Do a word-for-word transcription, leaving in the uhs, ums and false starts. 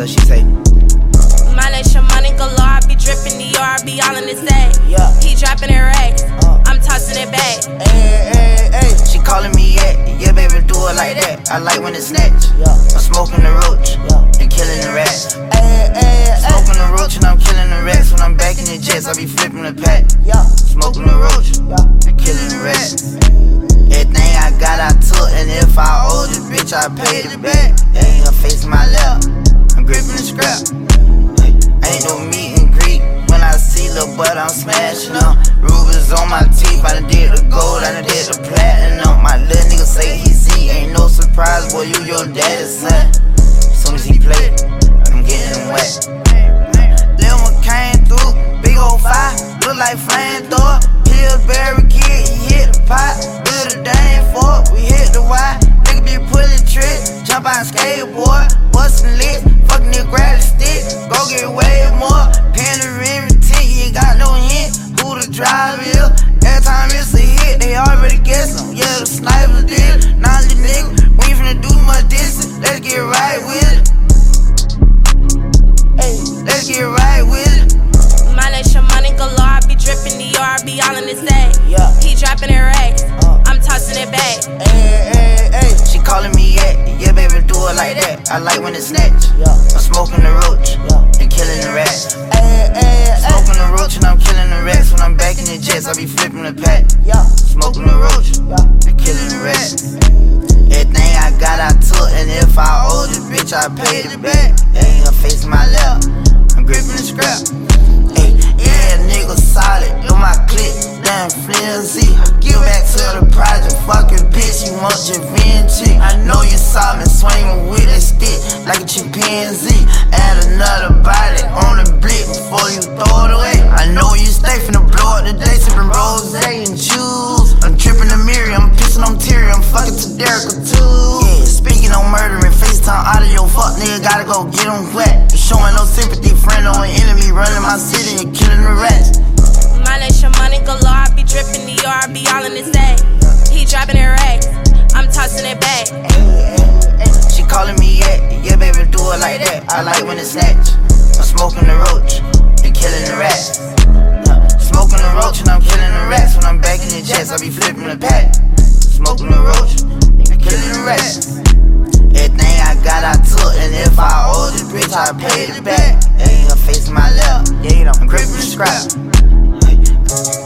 up? She say, Mileage money galore, I be drippin' the yard, I be all in the sack. yeah. He dropping it racks, Uh. I'm tossing it back. Hey, hey, hey. She calling me yeah, yeah, baby, do it like that. I like when it snatch. Yeah. I'm smoking the roach, yeah, and killing the rats. Hey, hey, smoking the roach and I'm killing the rats. When I'm back in the jets, I be flipping the pack. Yeah. Smoking the roach, yeah, and killing the rats. Everything I got, I took, and if I owe this bitch, I paid it back. Ain't her face in my lap, I'm gripping the scrap. Ain't no meet and greet. When I see lil' butt, I'm smashing them. Rubies on my teeth, I done did the gold, I done did the platinum. My little nigga say he see, ain't no surprise, boy, you your daddy's son. Soon as he play, I'm getting wet. Lil' one came through, big ol' fire, look like flamethrower. Pillsbury kid, he hit the pot, build a dame for it, we hit the Y. Nigga be pulling tricks, jump out skateboard, bustin' licks, fucking nigga grab the stick, go get way more. Panoramic tint, you ain't got no hint who the driver is. Every time it's a hit, they already guess them. Yeah, the sniper did. Now the nigga, we ain't finna do much distance. Let's get right with it. Hey, let's get right with it. Mileage money galore, I be drippin' the yard, I be all in the sack. Yeah. He dropping it racks, Uh. I'm tossing it back. Hey, hey, hey. She calling me yeah, yeah, baby, do it like that. I like when it snatch. Yeah. I'm smoking the roach, yeah, and killing the rats. Hey, hey, smoking the roach and I'm killing the rats. When I'm back in the jets, I be flipping the pack. Yeah. Smoking the roach, yeah, and killing the rats. Everything I got, I took, and if I owe this bitch, I paid it back. Ain't her face in my lap, I'm gripping the scrap. Hey, yeah, nigga solid, in my clip, damn flimsy. Give back to the project, fucking bitch, you want your Vinci. I know you saw me swinging with a stick like a chimpanzee. Add another body on the blick before you throw it away. I know you stay finna blow up today, sipping rose and juice. I'm tripping the mirror, I'm pissing on Terry, I'm fucking to Derrica too. Yeah, speaking on murdering, FaceTime audio, fuck nigga, gotta go get him wet. Showing no sympathy, friend or an enemy, running my city and killing the rats. Mileage money galore, I be drippin' the yard, I be all in the sack. He dropping it racks, I'm tossing it back. Ay, ay, ay. She calling me yeah, yeah, baby, do it like that. I like when it snatch. I'm smoking the roach and killing the rats. Yeah. Smoking the roach and I'm killing the rats. When I'm back in the jets, I be flipping the pack. Smoking the roach and killing the rats. Everything I got, I took, and if I owe this bitch, I paid it back. Ain't her face in my lap, yeah, I'm gripping the scrap.